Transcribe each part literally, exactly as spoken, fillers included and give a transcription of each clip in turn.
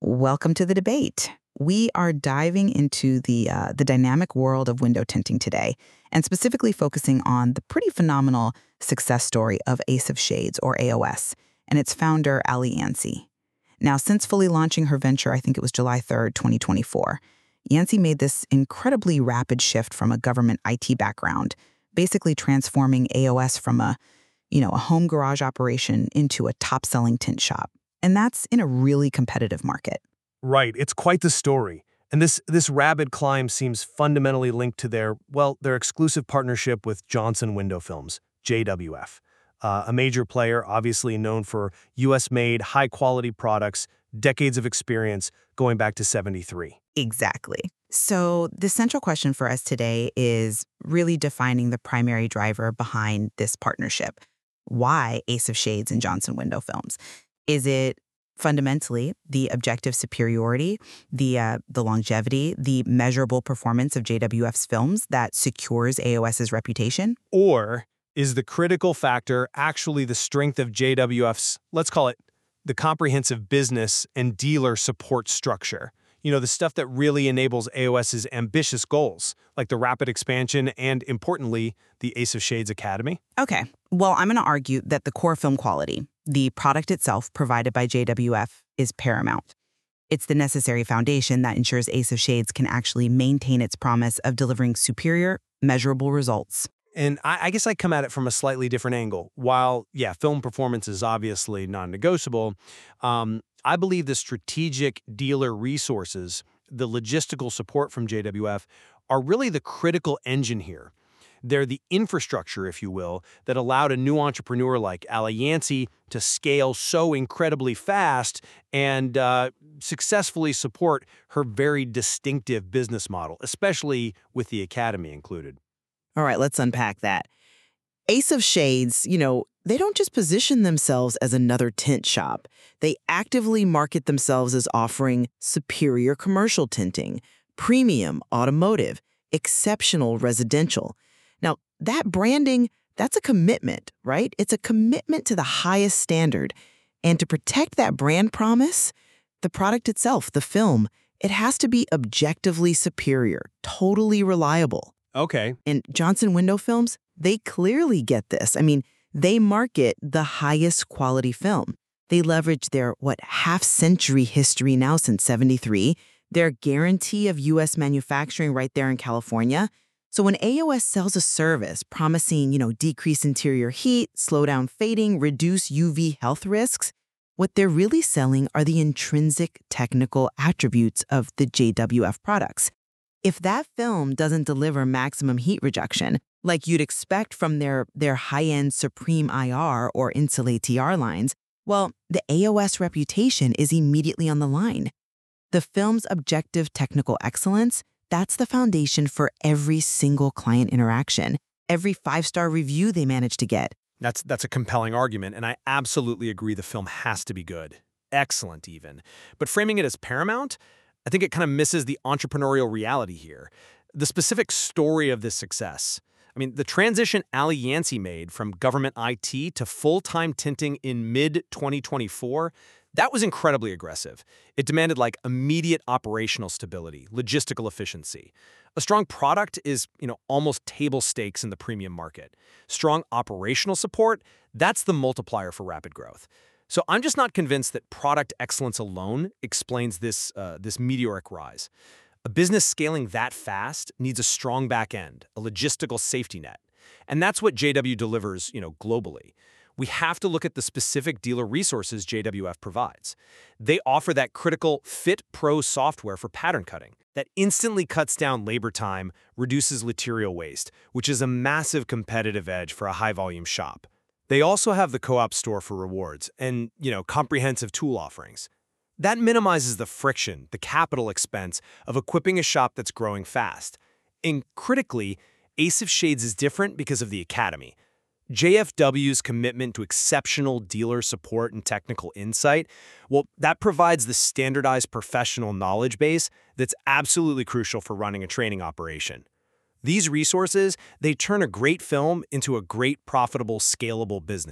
Welcome to the debate. We are diving into the uh, the dynamic world of window tinting today, and specifically focusing on the pretty phenomenal success story of Ace of Shades, or A O S, and its founder, Ali Yancey. Now, since fully launching her venture, I think it was July third, twenty twenty-four, Yancey made this incredibly rapid shift from a government I T background, basically transforming A O S from a, you know, a home garage operation into a top-selling tint shop. And that's in a really competitive market. Right, it's quite the story. And this this rapid climb seems fundamentally linked to their, well, their exclusive partnership with Johnson Window Films, J W F. Uh, a major player, obviously known for U S-made, high-quality products, decades of experience, going back to seventy-three. Exactly. So the central question for us today is really defining the primary driver behind this partnership. Why Ace of Shades and Johnson Window Films? Is it fundamentally the objective superiority, the uh, the longevity, the measurable performance of J W F's films that secures AOS's reputation? Or is the critical factor actually the strength of J W F's, let's call it, the comprehensive business and dealer support structure? You know, the stuff that really enables AOS's ambitious goals, like the rapid expansion and, importantly, the Ace of Shades Academy? Okay, well, I'm going to argue that the core film quality, the product itself provided by J W F, is paramount. It's the necessary foundation that ensures Ace of Shades can actually maintain its promise of delivering superior, measurable results. And I, I guess I come at it from a slightly different angle. While, yeah, film performance is obviously non-negotiable, um, I believe the strategic dealer resources, the logistical support from J W F, are really the critical engine here. They're the infrastructure, if you will, that allowed a new entrepreneur like Ali Yancey to scale so incredibly fast and uh, successfully support her very distinctive business model, especially with the Academy included. All right, let's unpack that. Ace of Shades, you know, they don't just position themselves as another tint shop. They actively market themselves as offering superior commercial tinting, premium automotive, exceptional residential. Now, that branding, that's a commitment, right? It's a commitment to the highest standard. And to protect that brand promise, the product itself, the film, it has to be objectively superior, totally reliable. Okay. And Johnson Window Films, they clearly get this. I mean, they market the highest quality film. They leverage their, what, half-century history now since seventy-three, their guarantee of U S manufacturing right there in California. So when A O S sells a service promising, you know, decrease interior heat, slow down fading, reduce U V health risks, what they're really selling are the intrinsic technical attributes of the J W F products. If that film doesn't deliver maximum heat reduction, like you'd expect from their, their high-end Supreme I R or Insulate T R lines, well, the A O S reputation is immediately on the line. The film's objective technical excellence, that's the foundation for every single client interaction, every five-star review they manage to get. That's, that's a compelling argument, and I absolutely agree the film has to be good. Excellent, even. But framing it as paramount, I think it kind of misses the entrepreneurial reality here. The specific story of this success. I mean, the transition Ali Yancey made from government I T to full-time tinting in mid twenty twenty-four, that was incredibly aggressive. It demanded like immediate operational stability, logistical efficiency. A strong product is, you know, almost table stakes in the premium market. Strong operational support, that's the multiplier for rapid growth. So I'm just not convinced that product excellence alone explains this, uh, this meteoric rise. A business scaling that fast needs a strong back end, a logistical safety net. And that's what J W delivers, you know, globally. We have to look at the specific dealer resources J W F provides. They offer that critical Fit Pro software for pattern cutting that instantly cuts down labor time, reduces material waste, which is a massive competitive edge for a high-volume shop. They also have the co-op store for rewards and, you know, comprehensive tool offerings. That minimizes the friction, the capital expense of equipping a shop that's growing fast. And critically, Ace of Shades is different because of the Academy. J F W's commitment to exceptional dealer support and technical insight, well, that provides the standardized professional knowledge base that's absolutely crucial for running a training operation. These resources, they turn a great film into a great, profitable, scalable business.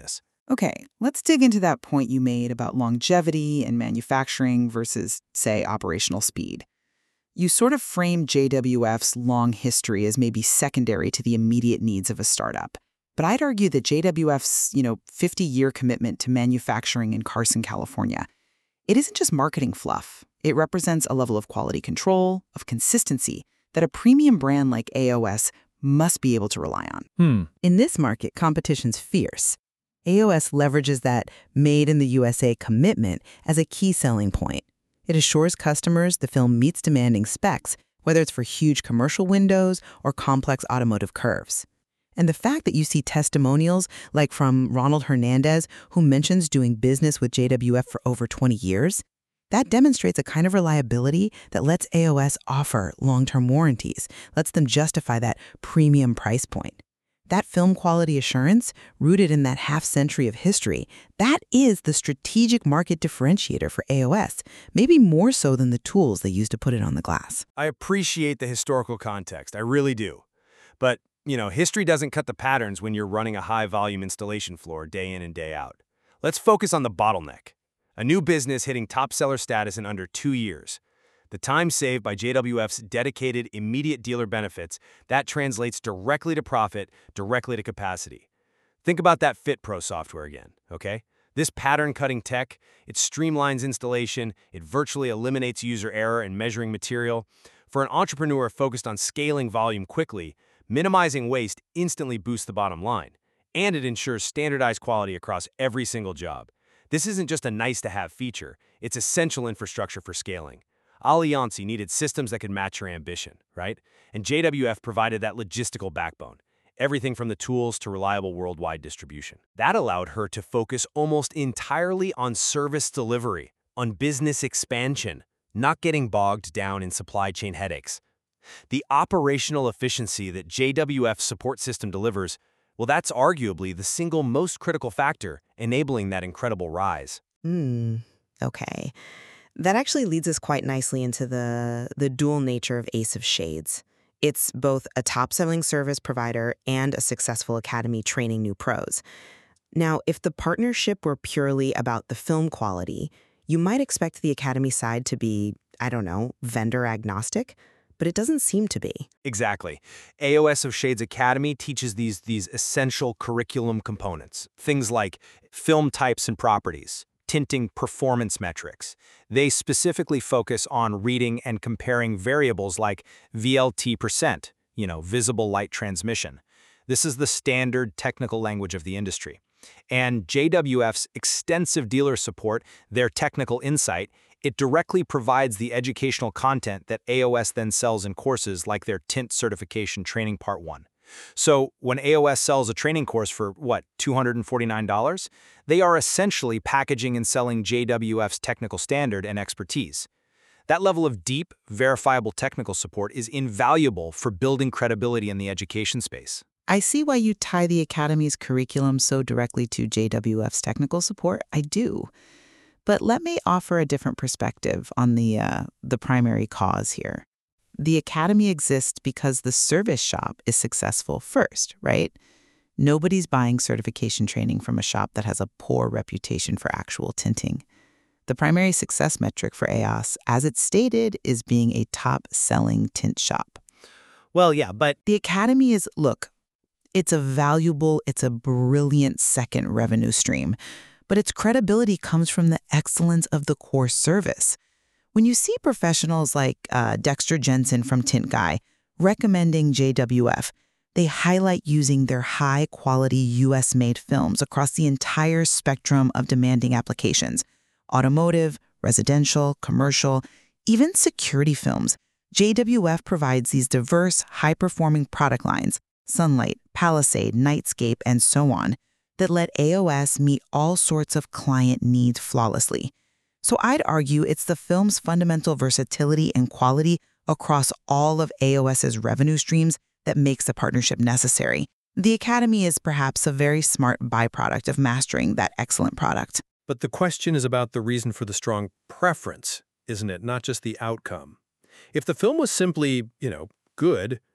Okay, let's dig into that point you made about longevity and manufacturing versus, say, operational speed. You sort of frame J W F's long history as maybe secondary to the immediate needs of a startup. But I'd argue that J W F's, you know, fifty-year commitment to manufacturing in Carson, California, it isn't just marketing fluff. It represents a level of quality control, of consistency, that a premium brand like A O S must be able to rely on. Hmm. In this market, competition's fierce. A O S leverages that made in the U S A commitment as a key selling point. It assures customers the film meets demanding specs, whether it's for huge commercial windows or complex automotive curves. And the fact that you see testimonials like from Ronald Hernandez, who mentions doing business with J W F for over twenty years, that demonstrates a kind of reliability that lets A O S offer long-term warranties, lets them justify that premium price point. That film quality assurance, rooted in that half-century of history, that is the strategic market differentiator for A O S, maybe more so than the tools they use to put it on the glass. I appreciate the historical context, I really do. But, you know, history doesn't cut the patterns when you're running a high-volume installation floor day in and day out. Let's focus on the bottleneck. A new business hitting top seller status in under two years. The time saved by J W F's dedicated immediate dealer benefits, that translates directly to profit, directly to capacity. Think about that FitPro software again, okay? This pattern-cutting tech, it streamlines installation, it virtually eliminates user error in measuring material. For an entrepreneur focused on scaling volume quickly, minimizing waste instantly boosts the bottom line, and it ensures standardized quality across every single job. This isn't just a nice-to-have feature, it's essential infrastructure for scaling. Allianz needed systems that could match your ambition, right? And J W F provided that logistical backbone, everything from the tools to reliable worldwide distribution. That allowed her to focus almost entirely on service delivery, on business expansion, not getting bogged down in supply chain headaches. The operational efficiency that J W F's support system delivers, well, that's arguably the single most critical factor enabling that incredible rise. Hmm, okay. That actually leads us quite nicely into the, the dual nature of Ace of Shades. It's both a top-selling service provider and a successful academy training new pros. Now, if the partnership were purely about the film quality, you might expect the academy side to be, I don't know, vendor agnostic, but it doesn't seem to be. Exactly. A O S of Shades Academy teaches these, these essential curriculum components, things like film types and properties, tinting performance metrics. They specifically focus on reading and comparing variables like V L T percent, you know, visible light transmission. This is the standard technical language of the industry. And J W F's extensive dealer support, their technical insight, it directly provides the educational content that A O S then sells in courses like their Tint Certification Training Part one. So when A O S sells a training course for, what, two hundred forty-nine dollars, they are essentially packaging and selling J W F's technical standard and expertise. That level of deep, verifiable technical support is invaluable for building credibility in the education space. I see why you tie the Academy's curriculum so directly to J W F's technical support. I do. But let me offer a different perspective on the, uh, the primary cause here. The Academy exists because the service shop is successful first, right? Nobody's buying certification training from a shop that has a poor reputation for actual tinting. The primary success metric for A O S, as it's stated, is being a top-selling tint shop. Well, yeah, but The Academy is, look, it's a valuable, it's a brilliant second revenue stream, but its credibility comes from the excellence of the core service. When you see professionals like uh, Dexter Jensen from Tint Guy recommending J W F, they highlight using their high-quality U S-made films across the entire spectrum of demanding applications: automotive, residential, commercial, even security films. J W F provides these diverse, high-performing product lines, Sunlight, Palisade, Nightscape, and so on, that let A O S meet all sorts of client needs flawlessly. So I'd argue it's the film's fundamental versatility and quality across all of A O S's revenue streams that makes the partnership necessary. The Academy is perhaps a very smart byproduct of mastering that excellent product. But the question is about the reason for the strong preference, isn't it? Not just the outcome. If the film was simply, you know, good,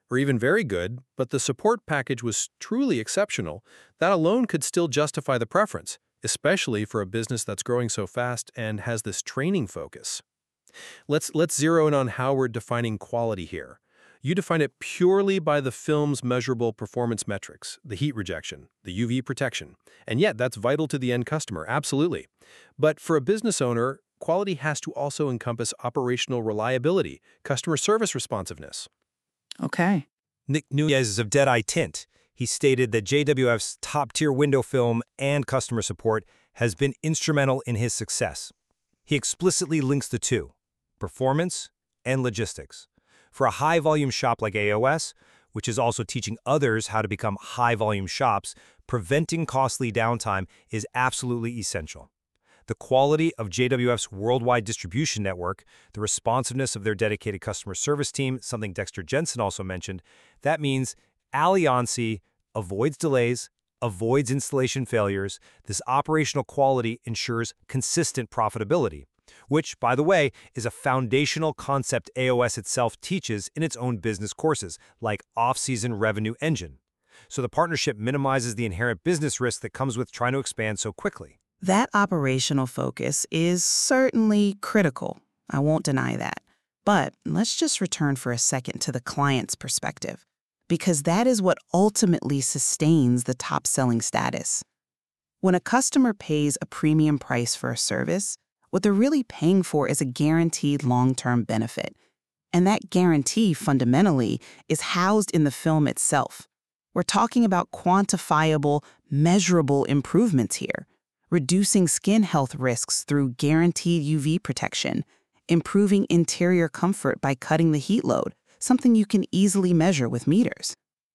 or even very good, but the support package was truly exceptional, that alone could still justify the preference, especially for a business that's growing so fast and has this training focus. Let's, let's zero in on how we're defining quality here. You define it purely by the film's measurable performance metrics, the heat rejection, the U V protection. And yet, that's vital to the end customer, absolutely. But for a business owner, quality has to also encompass operational reliability, customer service responsiveness. Okay. Nick Nunez of Deadeye Tint. He stated that J W F's top-tier window film and customer support has been instrumental in his success. He explicitly links the two, performance and logistics. For a high-volume shop like A O S, which is also teaching others how to become high-volume shops, preventing costly downtime is absolutely essential. The quality of J W F's worldwide distribution network, the responsiveness of their dedicated customer service team, something Dexter Jensen also mentioned, that means Allianz avoids delays, avoids installation failures. This operational quality ensures consistent profitability, which, by the way, is a foundational concept A O S itself teaches in its own business courses, like Off-Season Revenue Engine. So the partnership minimizes the inherent business risk that comes with trying to expand so quickly. That operational focus is certainly critical. I won't deny that. But let's just return for a second to the client's perspective, because that is what ultimately sustains the top-selling status. When a customer pays a premium price for a service, what they're really paying for is a guaranteed long-term benefit. And that guarantee, fundamentally, is housed in the film itself. We're talking about quantifiable, measurable improvements here. Reducing skin health risks through guaranteed U V protection, improving interior comfort by cutting the heat load, something you can easily measure with meters.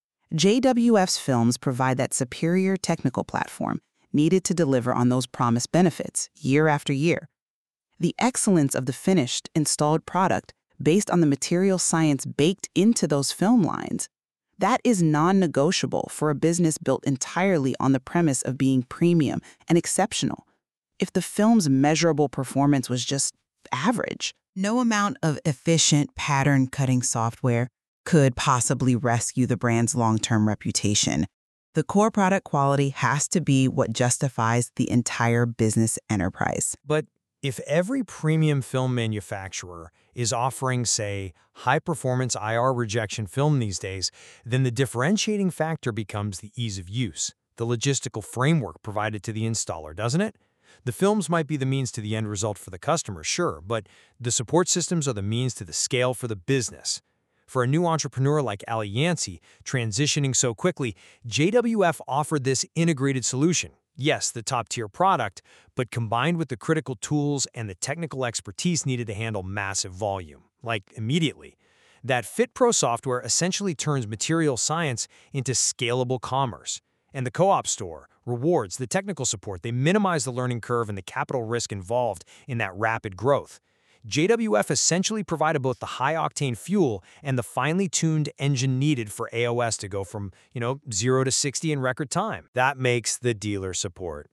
J W F's films provide that superior technical platform needed to deliver on those promised benefits year after year. The excellence of the finished, installed product based on the material science baked into those film lines, that is non-negotiable for a business built entirely on the premise of being premium and exceptional. If the film's measurable performance was just average, no amount of efficient pattern-cutting software could possibly rescue the brand's long-term reputation. The core product quality has to be what justifies the entire business enterprise. But if every premium film manufacturer is offering, say, high-performance I R rejection film these days, then the differentiating factor becomes the ease of use, the logistical framework provided to the installer, doesn't it? The films might be the means to the end result for the customer, sure, but the support systems are the means to the scale for the business. For a new entrepreneur like Allianz transitioning so quickly, J W F offered this integrated solution. Yes, the top-tier product, but combined with the critical tools and the technical expertise needed to handle massive volume, like immediately. That FitPro software essentially turns material science into scalable commerce. And the co-op store, rewards, the technical support, they minimize the learning curve and the capital risk involved in that rapid growth. J W F essentially provided both the high-octane fuel and the finely tuned engine needed for A O S to go from, you know, zero to sixty in record time. That makes the dealer support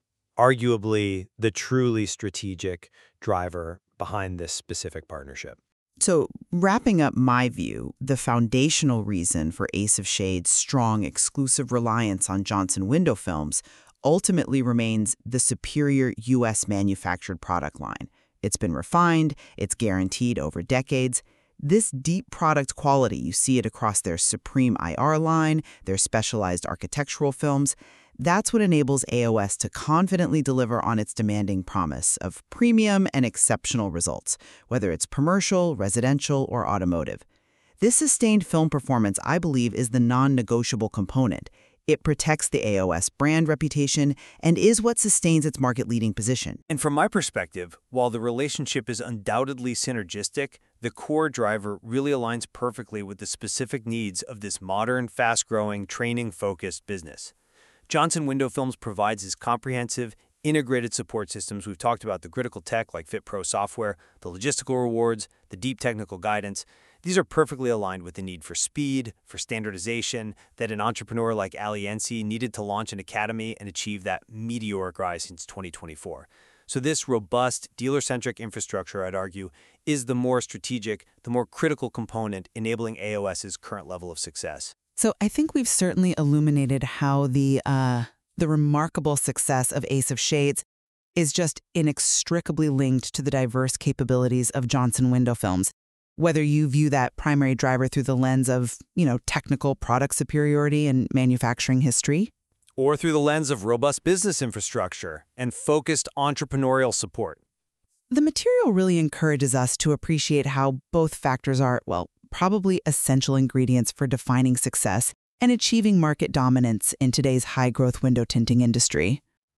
arguably the truly strategic driver behind this specific partnership. So, wrapping up my view, the foundational reason for Ace of Shades' strong exclusive reliance on Johnson Window Films ultimately remains the superior U S manufactured product line. It's been refined, it's guaranteed over decades. This deep product quality, you see it across their Supreme I R line, their specialized architectural films. That's what enables A O S to confidently deliver on its demanding promise of premium and exceptional results, whether it's commercial, residential, or automotive. This sustained film performance, I believe, is the non-negotiable component. It protects the A O S brand reputation and is what sustains its market-leading position. And from my perspective, while the relationship is undoubtedly synergistic, the core driver really aligns perfectly with the specific needs of this modern, fast-growing, training-focused business. Johnson Window Films provides these comprehensive, integrated support systems. We've talked about the critical tech like FitPro software, the logistical rewards, the deep technical guidance. These are perfectly aligned with the need for speed, for standardization, that an entrepreneur like Allianz needed to launch an academy and achieve that meteoric rise since twenty twenty-four. So this robust, dealer-centric infrastructure, I'd argue, is the more strategic, the more critical component enabling A O S's current level of success. So I think we've certainly illuminated how the uh, the remarkable success of Ace of Shades is just inextricably linked to the diverse capabilities of Johnson Window Films. Whether you view that primary driver through the lens of, you know, technical product superiority and manufacturing history, or through the lens of robust business infrastructure and focused entrepreneurial support. the material really encourages us to appreciate how both factors are, well, probably essential ingredients for defining success and achieving market dominance in today's high-growth window tinting industry.